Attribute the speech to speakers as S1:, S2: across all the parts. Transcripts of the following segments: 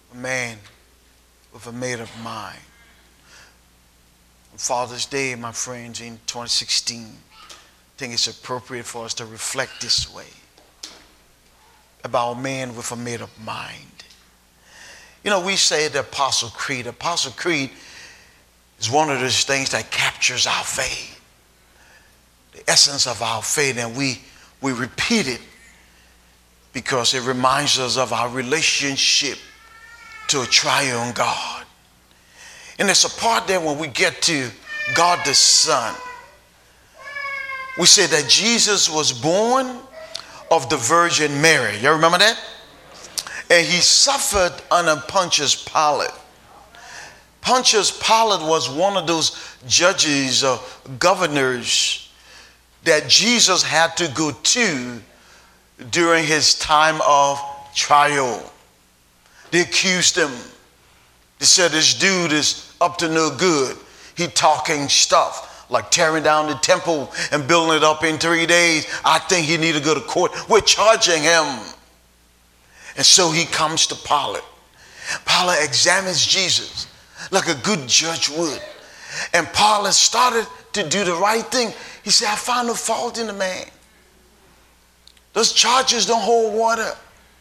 S1: A man with a made-up mind. On Father's Day, my friends, in 2016, I think it's appropriate for us to reflect this way about a man with a made-up mind. You know, we say the Apostle Creed. Apostle Creed is one of those things that captures our faith, the essence of our faith, and we repeat it because it reminds us of our relationship to a triune God. And there's a part there when we get to God the Son. We say that Jesus was born of the Virgin Mary. You remember that? And he suffered under Pontius Pilate. Pontius Pilate was one of those judges or governors that Jesus had to go to during his time of trial. They accused him. They said, this dude is up to no good. He talking stuff like tearing down the temple and building it up in 3 days. I think he need to go to court. We're charging him. And so he comes to Pilate. Pilate examines Jesus like a good judge would. And Pilate started to do the right thing. He said, I find no fault in the man. Those charges don't hold water.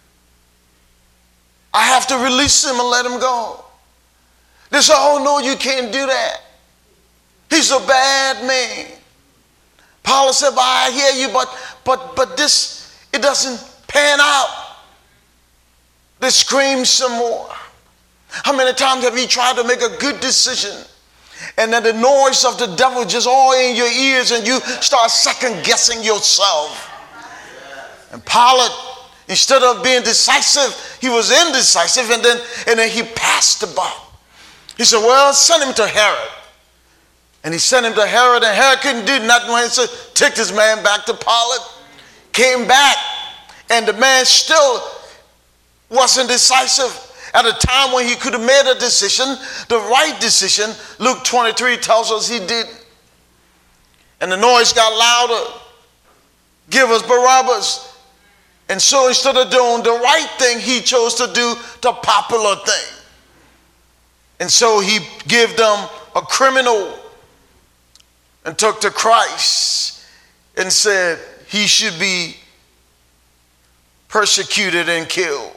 S1: I have to release him and let him go. They said, oh no, you can't do that. He's a bad man. Pilate said, well, I hear you, but this, it doesn't pan out. They scream some more. How many times have you tried to make a good decision and then the noise of the devil just all in your ears and you start second guessing yourself? And Pilate, instead of being decisive, he was indecisive, and then he passed the buck. He said, well, send him to Herod. And he sent him to Herod, and Herod couldn't do nothing. He said, take this man back to Pilate. Came back, and the man still wasn't decisive. At a time when he could have made a decision, the right decision, Luke 23 tells us he did. And the noise got louder. Give us Barabbas. And so instead of doing the right thing, he chose to do the popular thing. And so he gave them a criminal and took to Christ and said he should be persecuted and killed.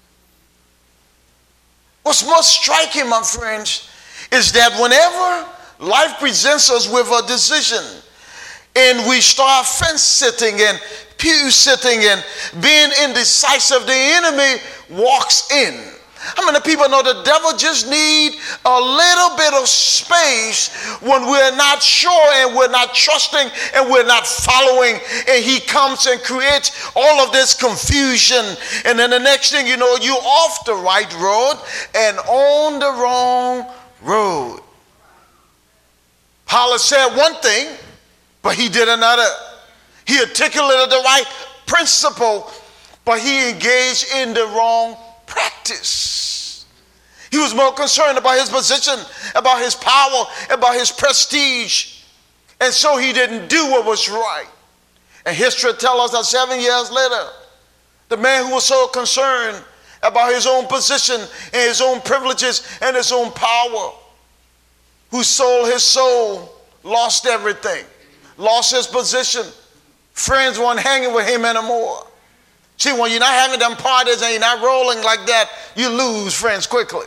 S1: What's most striking, my friends, is that whenever life presents us with a decision and we start fence sitting and pew sitting and being indecisive, the enemy walks in. How many people know the devil just need a little bit of space when we're not sure and we're not trusting and we're not following, and he comes and creates all of this confusion, and then the next thing you know, you're off the right road and on the wrong road. Pilate said one thing, but he did another. He articulated the right principle, but he engaged in the wrong practice. He was more concerned about his position, about his power, about his prestige. And so he didn't do what was right. And history tells us that 7 years later, the man who was so concerned about his own position and his own privileges and his own power, who sold his soul, lost everything, lost his position. Friends weren't hanging with him anymore. See, when you're not having them parties and you're not rolling like that, you lose friends quickly.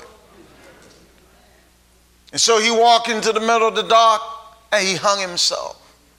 S1: And so he walked into the middle of the dark and he hung himself.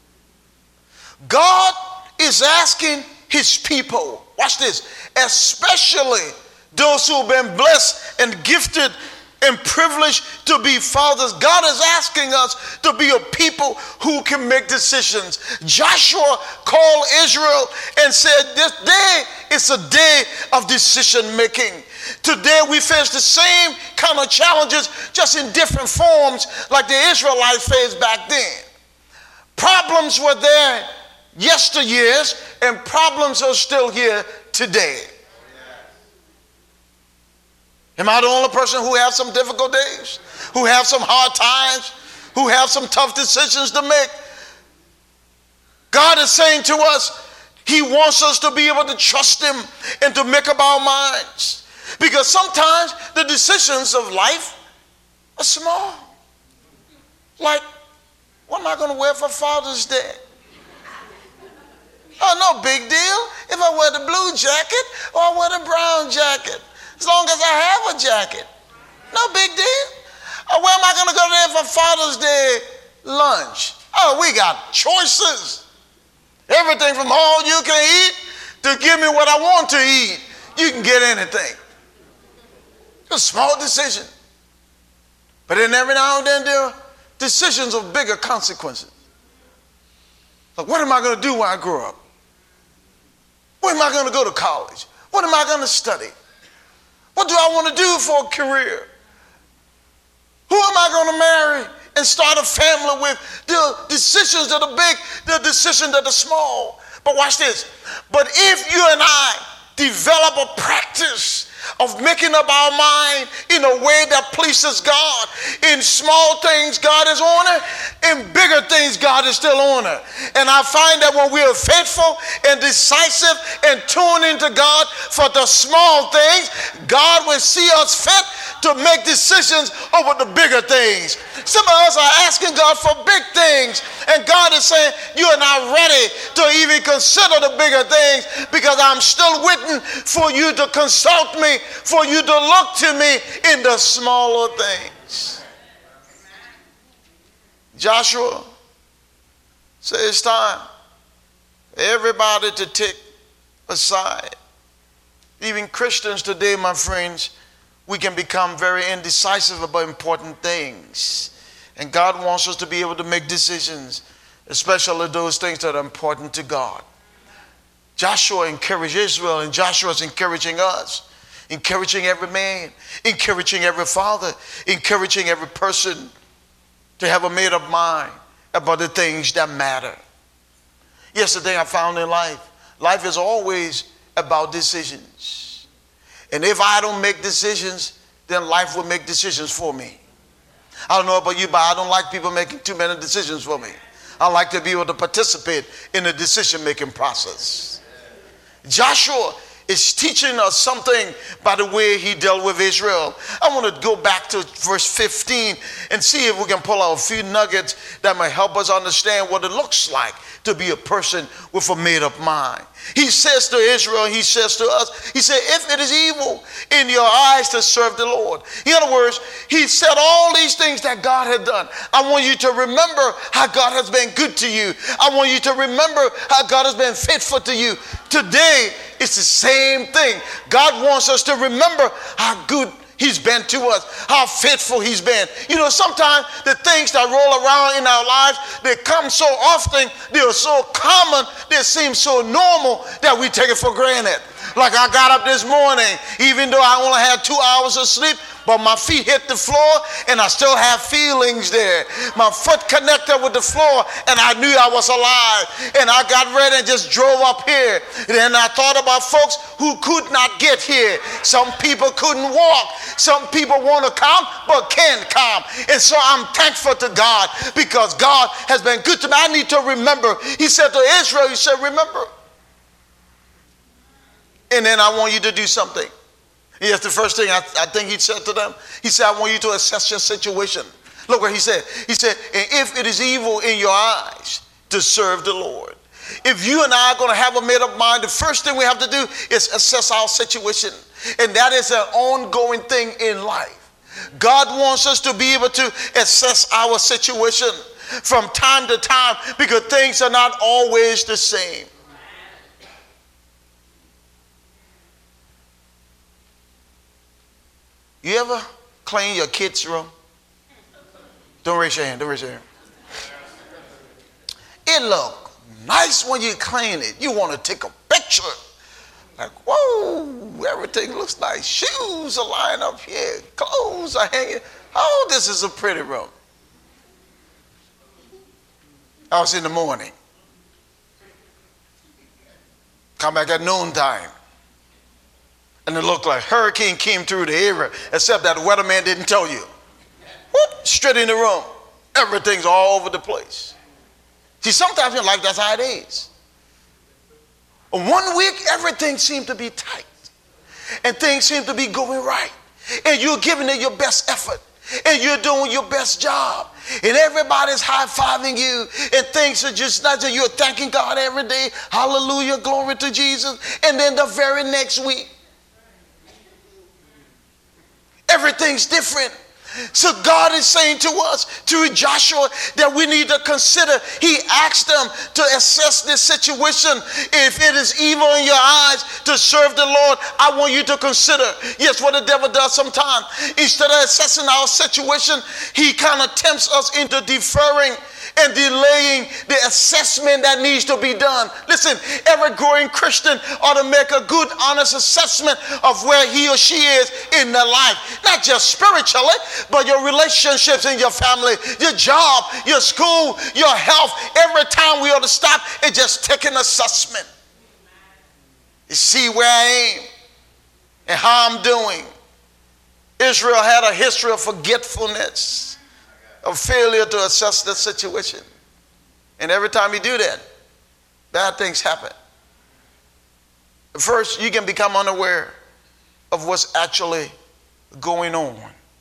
S1: God is asking his people, watch this, especially those who have been blessed and gifted and privileged to be fathers. God is asking us to be a people who can make decisions. Joshua called Israel and said, this day is a day of decision making. Today we face the same kind of challenges, just in different forms, like the Israelites faced back then. Problems were there yesteryears, and problems are still here today. Am I the only person who has some difficult days, who have some hard times, who have some tough decisions to make? God is saying to us, he wants us to be able to trust him and to make up our minds. Because sometimes the decisions of life are small. Like, what am I going to wear for Father's Day? Oh, no big deal if I wear the blue jacket or I wear the brown jacket. As long as I have a jacket. No big deal. Or where am I going to go there for Father's Day lunch? Oh, we got choices. Everything from all you can eat to give me what I want to eat. You can get anything. It's a small decision. But then every now and then there are decisions of bigger consequences. Like, what am I going to do when I grow up? Where am I going to go to college? What am I going to study? What do I want to do for a career? Who am I going to marry and start a family with? The decisions that are big, the decisions that are small. But watch this. But if you and I develop a practice of making up our mind in a way that pleases God, in small things God is on it, in bigger things God is still on it. And I find that when we are faithful and decisive and tune into God for the small things, God will see us fit to make decisions over the bigger things. Some of us are asking God for big things, and God is saying, you are not ready to even consider the bigger things because I'm still waiting for you to consult me, for you to look to me in the smaller things. Joshua said it's time for everybody to take a side. Even Christians today, my friends, we can become very indecisive about important things. And God wants us to be able to make decisions, especially those things that are important to God. Joshua encouraged Israel, and Joshua is encouraging us, encouraging every man, encouraging every father, encouraging every person to have a made-up mind about the things that matter. Yesterday I found in life is always about decisions. And if I don't make decisions, then life will make decisions for me. I don't know about you, but I don't like people making too many decisions for me. I like to be able to participate in the decision-making process. Joshua is teaching us something by the way he dealt with Israel. I want to go back to verse 15 and see if we can pull out a few nuggets that might help us understand what it looks like to be a person with a made-up mind. He says to Israel, he says to us, he said, if it is evil in your eyes to serve the Lord. In other words, he said all these things that God had done. I want you to remember how God has been good to you. I want you to remember how God has been faithful to you. Today, it's the same thing. God wants us to remember how good He's been to us, how faithful He's been. You know, sometimes the things that roll around in our lives, they come so often, they are so common, they seem so normal that we take it for granted. Like I got up this morning, even though I only had 2 hours of sleep, but my feet hit the floor and I still have feelings there. My foot connected with the floor and I knew I was alive. And I got ready and just drove up here. And I thought about folks who could not get here. Some people couldn't walk. Some people want to come but can't come. And so I'm thankful to God because God has been good to me. I need to remember. He said to Israel, he said, remember. And then I want you to do something. Yes, the first thing I think he said to them, he said, I want you to assess your situation. Look what he said. He said, and if it is evil in your eyes to serve the Lord. If you and I are going to have a made-up mind, the first thing we have to do is assess our situation. And that is an ongoing thing in life. God wants us to be able to assess our situation from time to time because things are not always the same. You ever clean your kids' room? Don't raise your hand. Don't raise your hand. It looks nice when you clean it. You want to take a picture. Like, whoa, everything looks nice. Shoes are lying up here. Clothes are hanging. Oh, this is a pretty room. I was in the morning. Come back at noontime. And it looked like hurricane came through the area, except that the weatherman didn't tell you. Whoop, straight in the room. Everything's all over the place. See, sometimes in life, that's how it is. 1 week, everything seemed to be tight. and things seem to be going right, and you're giving it your best effort, and you're doing your best job, and everybody's high-fiving you, and things are just not that you're thanking God every day, hallelujah, glory to Jesus, and then the very next week, everything's different. So God is saying to us, to Joshua, that we need to consider. He asked them to assess this situation. If it is evil in your eyes to serve the Lord, I want you to consider. Yes, what the devil does sometimes. Instead of assessing our situation, he kind of tempts us into deferring and delaying the assessment that needs to be done. Listen, every growing Christian ought to make a good, honest assessment of where he or she is in their life. Not just spiritually, but your relationships in your family, your job, your school, your health. Every time we ought to stop and just take an assessment. You see where I am and how I'm doing. Israel had a history of forgetfulness, of failure to assess the situation. And every time you do that, bad things happen. First, you can become unaware of what's actually going on.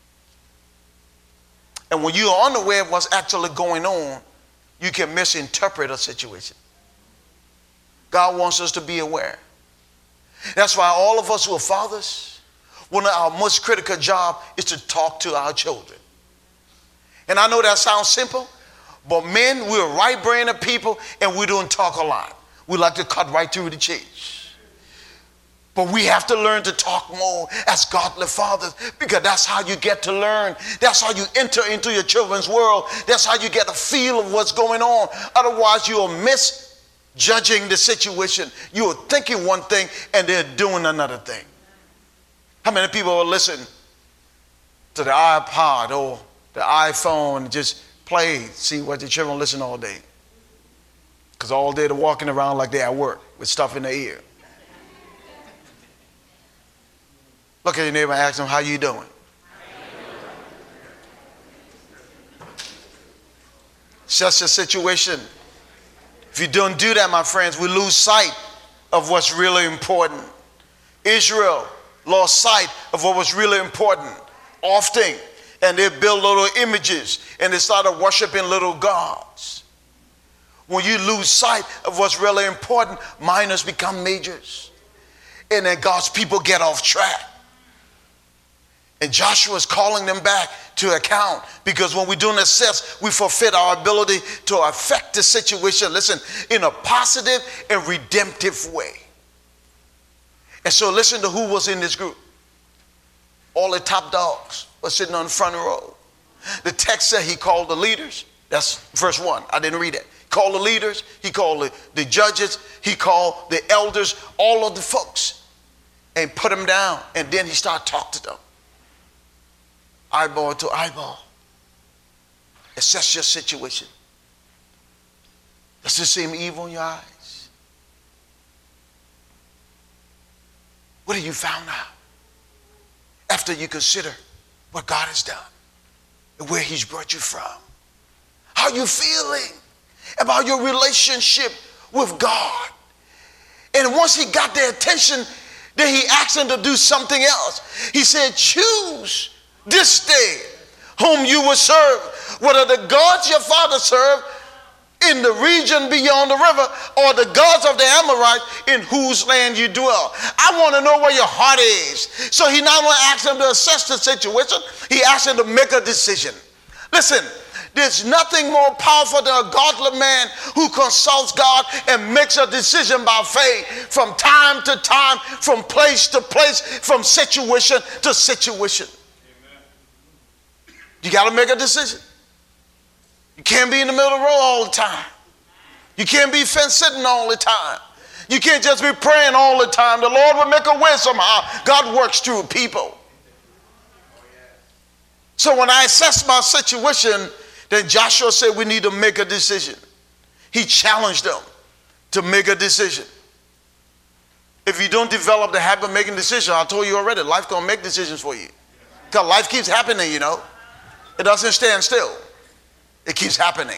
S1: And when you are unaware of what's actually going on, you can misinterpret a situation. God wants us to be aware. That's why all of us who are fathers, one of our most critical job is to talk to our children. And I know that sounds simple, but men, we're right-brained people, and we don't talk a lot. We like to cut right through the chase. But we have to learn to talk more as godly fathers, because that's how you get to learn. That's how you enter into your children's world. That's how you get a feel of what's going on. Otherwise, you'll misjudging the situation. You're thinking one thing, and they're doing another thing. How many people will listen to the iPod or the iPhone and just play, see what the children listen all day? Because all day they're walking around like they're at work with stuff in their ear. Look at your neighbor and ask them, how you doing? Such a situation. If you don't do that, my friends, we lose sight of what's really important. Israel lost sight of what was really important often. And they built little images and they started worshiping little gods. When you lose sight of what's really important, minors become majors. And then God's people get off track. And Joshua is calling them back to account, because when we don't assess, we forfeit our ability to affect the situation, listen, in a positive and redemptive way. And so listen to who was in this group. All the top dogs were sitting on the front row. The text said he called the leaders. That's verse 1. I didn't read it. He called the leaders. He called the judges. He called the elders, all of the folks, and put them down. And then he started talking to them. Eyeball to eyeball. Assess your situation. Does this seem evil in your eyes? What have you found out after you consider what God has done and where he's brought you from? How are you feeling about your relationship with God? And once he got their attention, then he asked them to do something else. He said, choose this day whom you will serve, whether the gods your father served in the region beyond the river, or the gods of the Amorites in whose land you dwell. I want to know where your heart is. So he not only asked them to assess the situation, he asked them to make a decision. Listen, there's nothing more powerful than a godly man who consults God and makes a decision by faith from time to time, from place to place, from situation to situation. Amen. You got to make a decision. You can't be in the middle of the road all the time. You can't be fence sitting all the time. You can't just be praying all the time. The Lord will make a way somehow. God works through people. So when I assess my situation, then Joshua said we need to make a decision. He challenged them to make a decision. If you don't develop the habit of making decisions, I told you already, life gonna make decisions for you. Because life keeps happening, you know. It doesn't stand still. It keeps happening.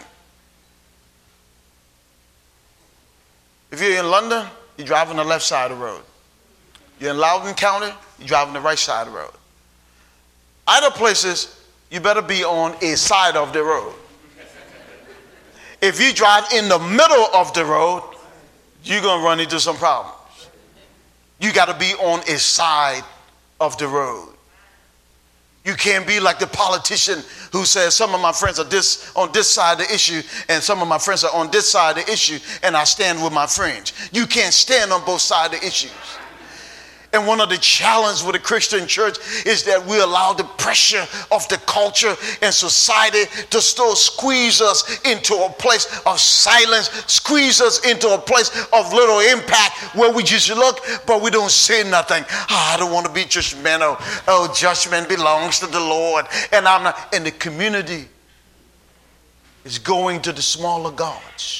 S1: If you're in London, you drive on the left side of the road. You're in Loudoun County, you're driving the right side of the road. Other places, you better be on a side of the road. If you drive in the middle of the road, you're going to run into some problems. You got to be on a side of the road. You can't be like the politician who says, some of my friends are on this side of the issue and some of my friends are on this side of the issue and I stand with my friends. You can't stand on both sides of the issues. And one of the challenges with the Christian church is that we allow the pressure of the culture and society to still squeeze us into a place of silence, squeeze us into a place of little impact where we just look, but we don't say nothing. Oh, I don't want to be judgmental. Oh, judgment belongs to the Lord. And I'm not. And the community is going to the smaller gods.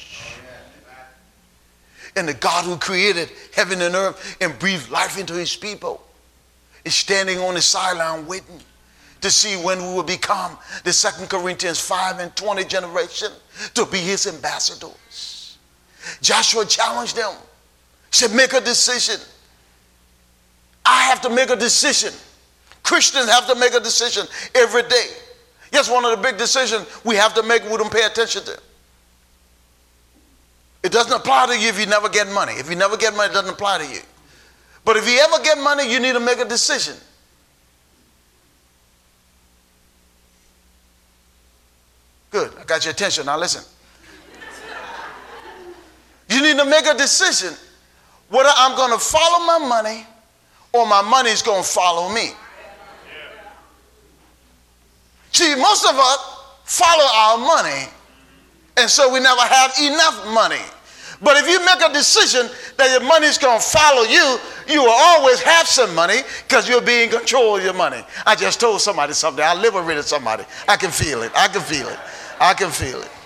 S1: And the God who created heaven and earth and breathed life into his people is standing on the sideline waiting to see when we will become the 2 Corinthians 5:20 generation to be his ambassadors. Joshua challenged them. He said, make a decision. I have to make a decision. Christians have to make a decision every day. Yes, one of the big decisions we have to make we don't pay attention to. It doesn't apply to you if you never get money. If you never get money, it doesn't apply to you. But if you ever get money, you need to make a decision. Good, I got your attention. Now listen. You need to make a decision whether I'm going to follow my money or my money is going to follow me. See, most of us follow our money, and so we never have enough money. But if you make a decision that your money is going to follow you, you will always have some money because you'll be in control of your money. I just told somebody something. I liberated somebody. I can feel it. I can feel it. I can feel it.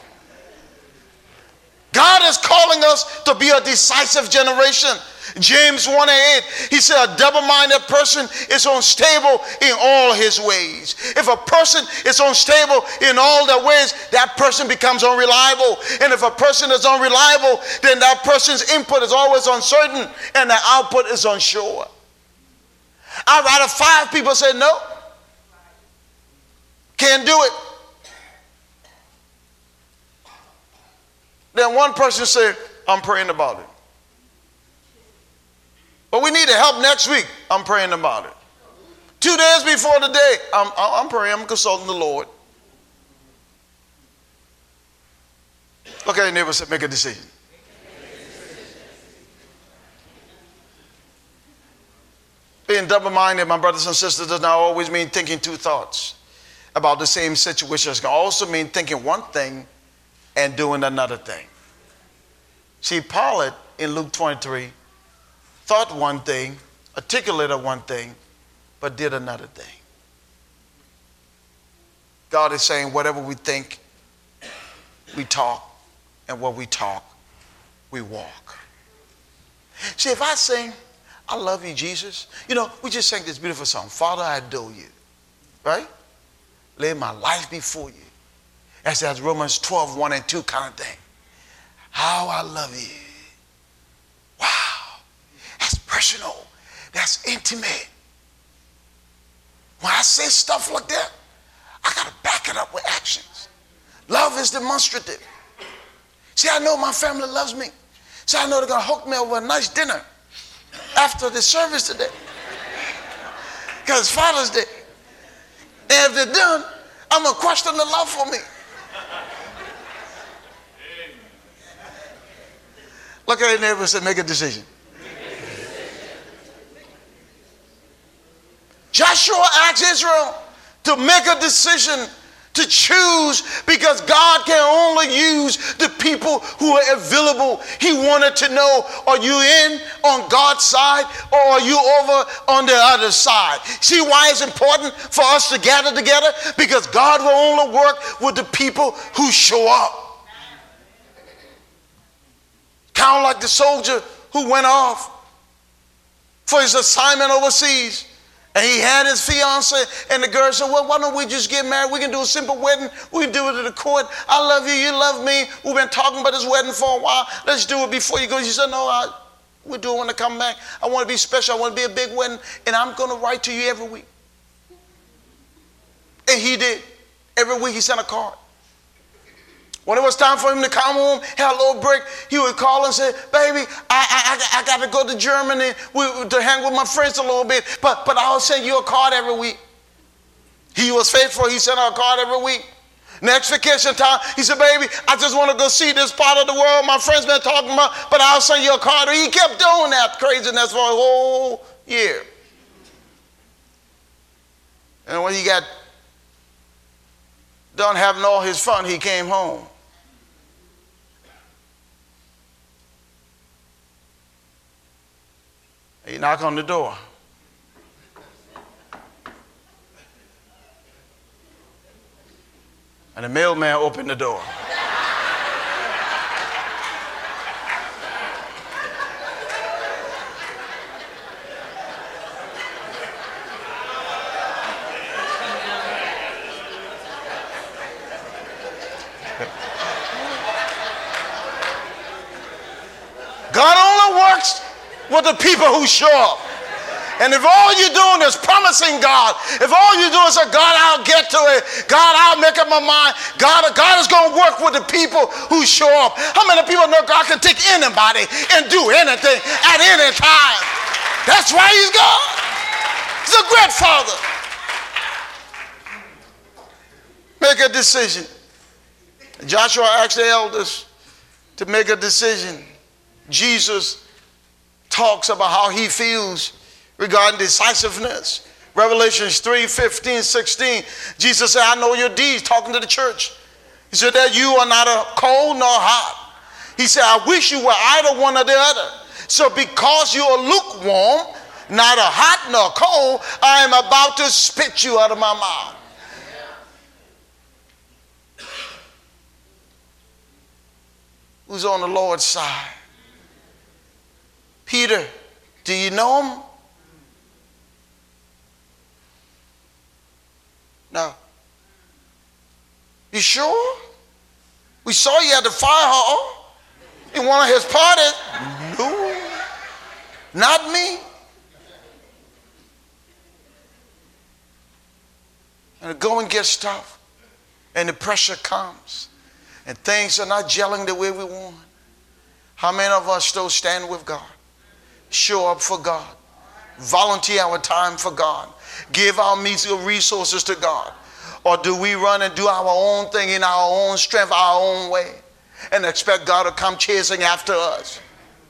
S1: God is calling us to be a decisive generation. James 1:8, he said, a double-minded person is unstable in all his ways. If a person is unstable in all their ways, that person becomes unreliable. And if a person is unreliable, then that person's input is always uncertain and the output is unsure. I'd rather 5 people say no. Can't do it. Then one person say, I'm praying about it. But we need to help next week. I'm praying about it. 2 days before the day, I'm praying. I'm consulting the Lord. Look at your neighbor and say, make a decision. Being double-minded, my brothers and sisters, does not always mean thinking 2 thoughts about the same situation. It can also mean thinking one thing and doing another thing. See, Pilate in Luke 23 thought one thing, articulated one thing, but did another thing. God is saying whatever we think, we talk, and what we talk, we walk. See, if I sing, I love you, Jesus. You know, we just sang this beautiful song, Father, I adore you, right? Lay my life before you. That's Romans 12:1-2 kind of thing. How I love you. Wow. That's personal. That's intimate. When I say stuff like that, I got to back it up with actions. Love is demonstrative. See, I know my family loves me. See, I know they're going to hook me over a nice dinner after the service today. Because it's Father's Day. And if they're done, I'm going to question the love for me. Look at your neighbor and say, make a decision. Joshua asked Israel to make a decision to choose because God can only use the people who are available. He wanted to know, are you in on God's side or are you over on the other side? See why it's important for us to gather together? Because God will only work with the people who show up. Kind of like the soldier who went off for his assignment overseas. And he had his fiance, and the girl said, well, why don't we just get married? We can do a simple wedding. We can do it at the court. I love you. You love me. We've been talking about this wedding for a while. Let's do it before you go. She said, no, we're doing when I come back. I want to be special. I want to be a big wedding. And I'm going to write to you every week. And he did. Every week he sent a card. When it was time for him to come home, had a little break, he would call and say, baby, I got to go to Germany to hang with my friends a little bit, but I'll send you a card every week. He was faithful. He sent her a card every week. Next vacation time, he said, baby, I just want to go see this part of the world my friends been talking about, but I'll send you a card. He kept doing that craziness for a whole year. And when he got done having all his fun, he came home. He knocked on the door. And the mailman opened the door. God only works with the people who show up. And if all you're doing is promising God, if all you do is say, God, I'll get to it, God, I'll make up my mind, God is going to work with the people who show up. How many people know God can take anybody and do anything at any time? That's why he's God. He's a great father. Make a decision. Joshua asked the elders to make a decision. Jesus talks about how he feels regarding decisiveness. Revelations 3:15, 16. Jesus said, I know your deeds, talking to the church. He said that you are neither cold nor hot. He said, I wish you were either one or the other. So because you are lukewarm, neither hot nor cold, I am about to spit you out of my mouth. Who's on the Lord's side? Peter, do you know him? No. You sure? We saw you at the fire hall in one of his parties. No, not me. And the going gets tough, and the pressure comes, and things are not gelling the way we want. How many of us still stand with God, show up for God, volunteer our time for God, give our means of resources to God? Or do we run and do our own thing in our own strength, our own way, and expect God to come chasing after us?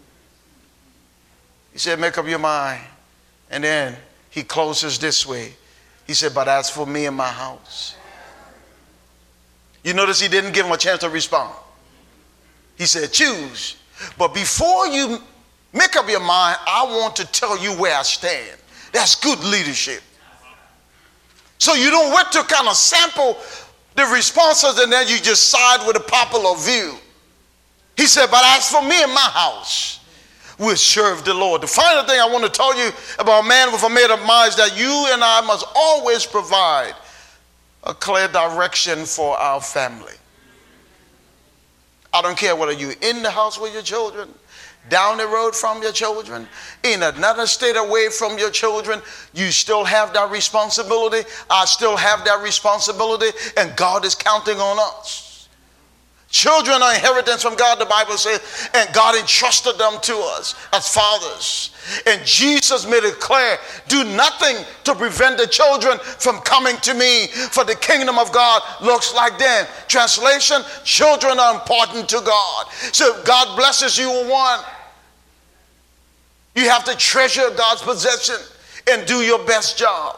S1: He said, make up your mind. And then he closes this way. He said, but as for me and my house. You notice he didn't give him a chance to respond. He said, choose. But before you make up your mind, I want to tell you where I stand. That's good leadership. So you don't wait to kind of sample the responses and then you just side with the popular view. He said, but as for me and my house, we'll serve the Lord. The final thing I want to tell you about a man with a made up mind is that you and I must always provide a clear direction for our family. I don't care whether you're in the house with your children, down the road from your children, in another state away from your children, you still have that responsibility. I still have that responsibility, and God is counting on us. Children are inheritance from God, the Bible says, and God entrusted them to us as fathers. And Jesus made it clear, do nothing to prevent the children from coming to me, for the kingdom of God looks like them. Translation, children are important to God. So if God blesses you with one, you have to treasure God's possession and do your best job.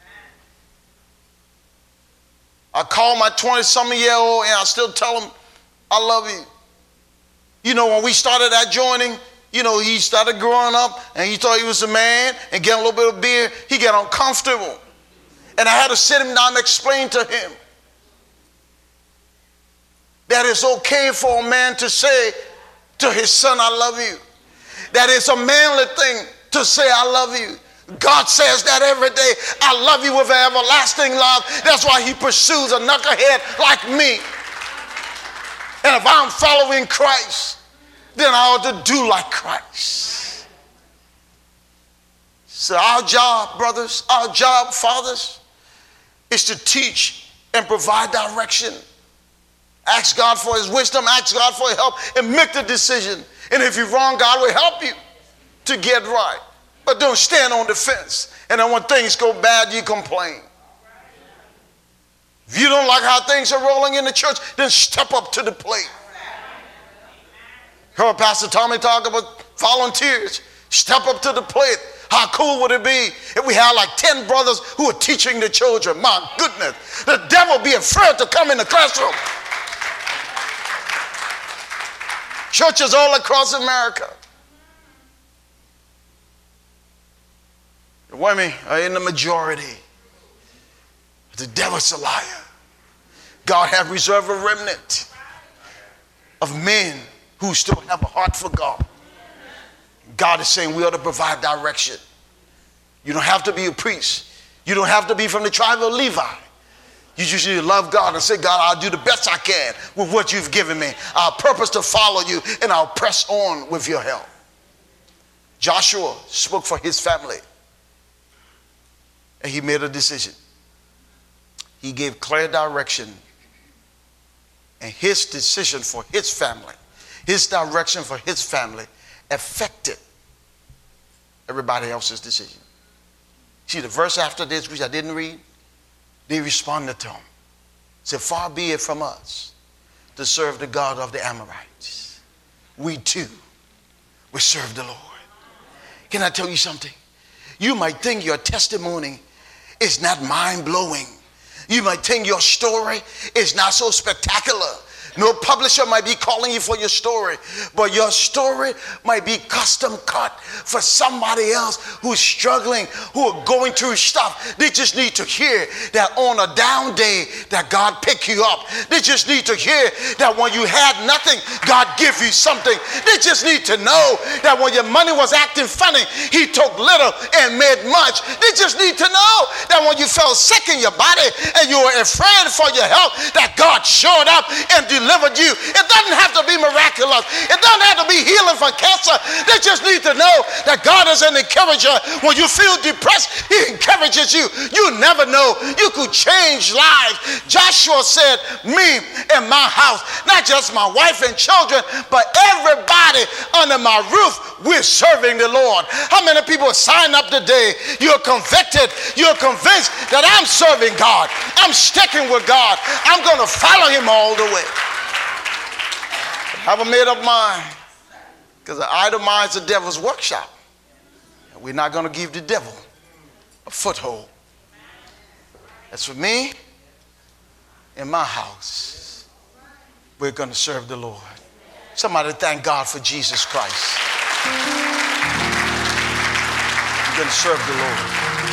S1: I call my 20-something-year-old and I still tell him, I love you. You know, when we started adjoining, you know, he started growing up and he thought he was a man and getting a little bit of beer. He got uncomfortable. And I had to sit him down and explain to him that it's okay for a man to say to his son, I love you. That it's a manly thing to say, I love you. God says that every day. I love you with an everlasting love. That's why he pursues a knucklehead like me. And if I'm following Christ, then I ought to do like Christ. So our job, brothers, our job, fathers, is to teach and provide direction. Ask God for his wisdom, ask God for help, and make the decision. And if you're wrong, God will help you to get right. But don't stand on the fence. And then when things go bad, you complain. If you don't like how things are rolling in the church, then step up to the plate. Heard Pastor Tommy talk about volunteers. Step up to the plate. How cool would it be if we had like 10 brothers who are teaching the children? My goodness, the devil be afraid to come in the classroom. Churches all across America. The women are in the majority. The devil's a liar. God has reserved a remnant of men who still have a heart for God. God is saying we ought to provide direction. You don't have to be a priest. You don't have to be from the tribe of Levi. You just need to love God and say, God, I'll do the best I can with what you've given me. I'll purpose to follow you, and I'll press on with your help. Joshua spoke for his family, and he made a decision. He gave clear direction, and his decision for his family, his direction for his family affected everybody else's decision. See the verse after this, which I didn't read? They responded to him. Said, far be it from us to serve the God of the Amorites. We too will serve the Lord. Can I tell you something? You might think your testimony is not mind-blowing. You might think your story is not so spectacular. No publisher might be calling you for your story, but your story might be custom cut for somebody else who's struggling, who are going through stuff. They just need to hear that on a down day that God picked you up. They just need to hear that when you had nothing, God give you something. They just need to know that when your money was acting funny, he took little and made much. They just need to know that when you felt sick in your body and you were afraid for your health, that God showed up and delivered you. It doesn't have to be miraculous. It doesn't have to be healing for cancer. They just need to know that God is an encourager. When you feel depressed, he encourages you. You never know. You could change lives. Joshua said, me and my house, not just my wife and children, but everybody under my roof, we're serving the Lord. How many people sign up today? You're convicted. You're convinced that I'm serving God. I'm sticking with God. I'm going to follow him all the way. Have a made up mind, because an idle mind is the devil's workshop. And we're not going to give the devil a foothold. As for me and my house, we're going to serve the Lord. Somebody thank God for Jesus Christ. We're going to serve the Lord.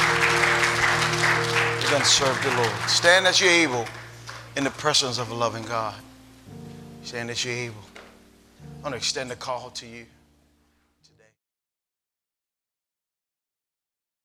S1: We're going to serve the Lord. Stand as you're able in the presence of a loving God. Stand as you're able. I want to extend a call to you.